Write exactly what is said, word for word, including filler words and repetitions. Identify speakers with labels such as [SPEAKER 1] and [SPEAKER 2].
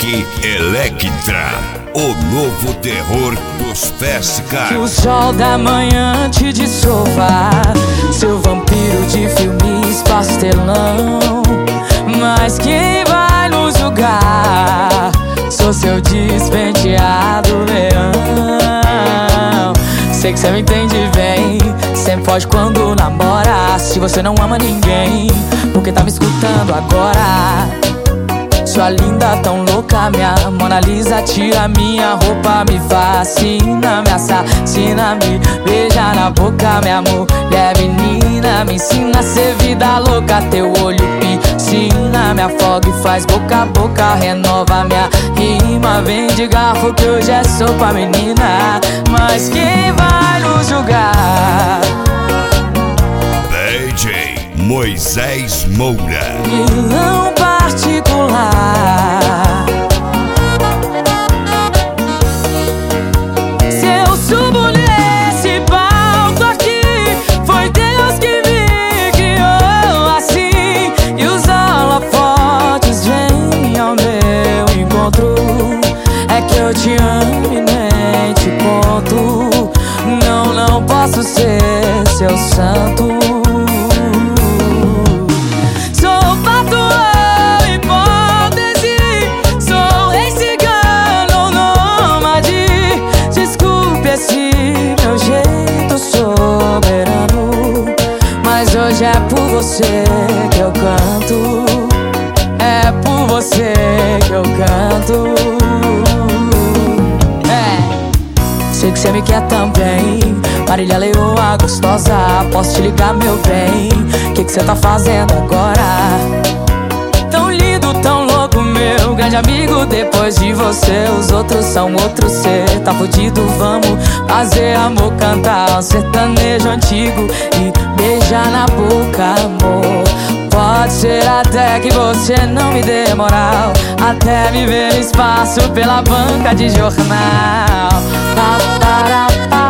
[SPEAKER 1] Rock Electra, o novo terror dos Fesca.
[SPEAKER 2] Que o sol da manhã te dissolva, seu vampiro de filmes pastelão. Mas quem vai nos julgar? Sou seu despenteado leão. Sei que cê me entende bem, sempre foge quando namora. Se você não ama ninguém, porque tá me escutando agora? Sua linda tão louca, minha Mona Lisa, tira minha roupa, me fascina, me assassina, me beija na boca, minha mulher menina, me ensina a ser vida louca, teu olho piscina, me afoga e faz boca a boca, renova minha rima, vem de garfo que hoje é sopa, menina, mas quem vai nos julgar?
[SPEAKER 1] D J Moisés Moura,
[SPEAKER 2] Vilão particular. Se eu subo nesse palco aqui, foi Deus que me criou assim. E os holofotes vêm ao meu encontro. É que eu te amo e nem te conto. Não, não posso ser seu santo. Hoje é por você que eu canto, é por você que eu canto. É, sei que cê me quer também, Marília Leoa gostosa, posso te ligar, meu bem? Que que cê tá fazendo agora? Tão lindo, tão louco, meu grande amigo. Depois de você, os outros são outros. Cê tá fudido, vamos fazer amor, cantar um sertanejo antigo e beijar na boca, amor. Pode ser até que você não me dê moral, até me ver no espaço pela banca de jornal. Pa, para, pa.